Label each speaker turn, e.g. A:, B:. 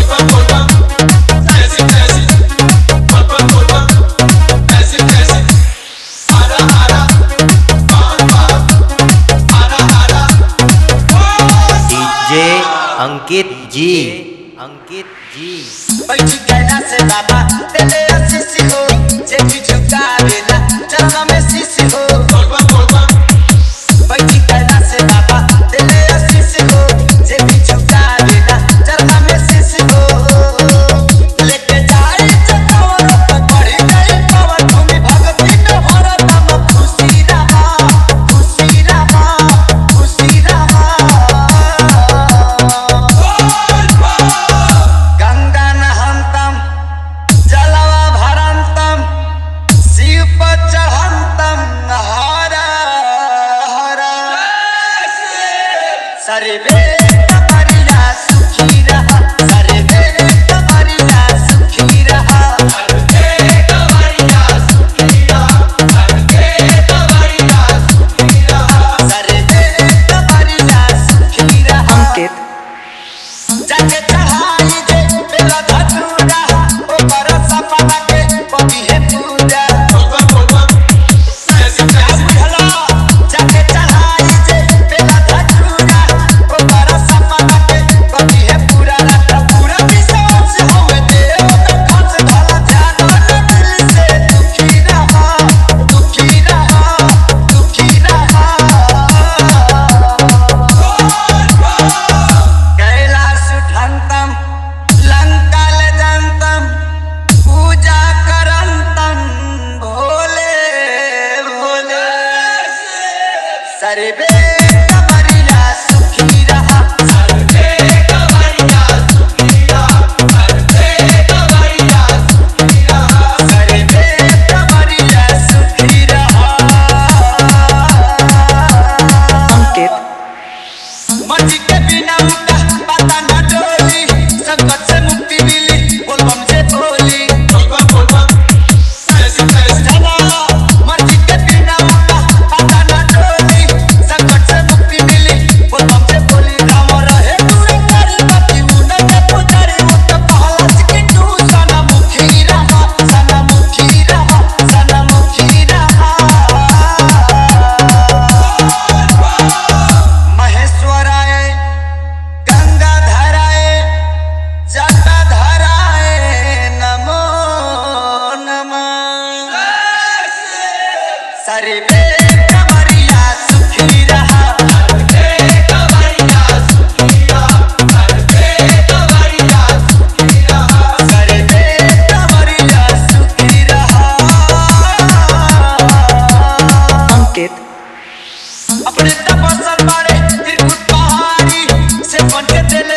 A: अंकित जी
B: बैठ कहना से बाबा तेरे आशीष हो जे भी झुका देना चरणों में शीश हो बैठ कहना से बाबा तेरे आशीष हो जे भी झुका देना चरणों में शीश हो लेके जाए चकोरों पर बढ़ी गई पवन भूमि भक्ति में भरा दम खुशी रहा सर्वे कमरिया सुखी रहा सर्वे कमरिया सुखी रहा सर्वे कमरिया सुखी रहा सर्वे कमरिया सुखी रहा सर्वे कमरिया सुखी रहा जाके चढ़ाई जे बेला धतूरा ओ पर सपना के कभी है पूजा जाके चढ़ाई जे बेला धतूरा सर्वे कमरिया सुखी रहा सर्वे कमरिया सुखी रहा सर्वे कमरिया सुखी रहा सर्वे कमरिया सुखी रहा अंकित मर्जी के बिना उनका पता न डोली संकट से मुक्ति मिली बोल बम से बोली मर्जी के बिना उनका पता न डोली संकट से मुक्ति मिली बोल बम से बोली राम रहे दूर करी पति उन्हें के पुजारी वो तो पहला की तू सनमुखी रहा सनमुखी रहा सनमुखी रहा महेश्वराय गंगाधराय जटाधराय नमो नमः सर्वे कमरिया सुखी रहा सर्वे कमरिया सुखी रहा सर्वे कमरिया सुखी रहा सर्वे कमरिया सुखी रहा अंकित अपने तपस्या बारे त्रिकुट पहाड़ी से बन के दिल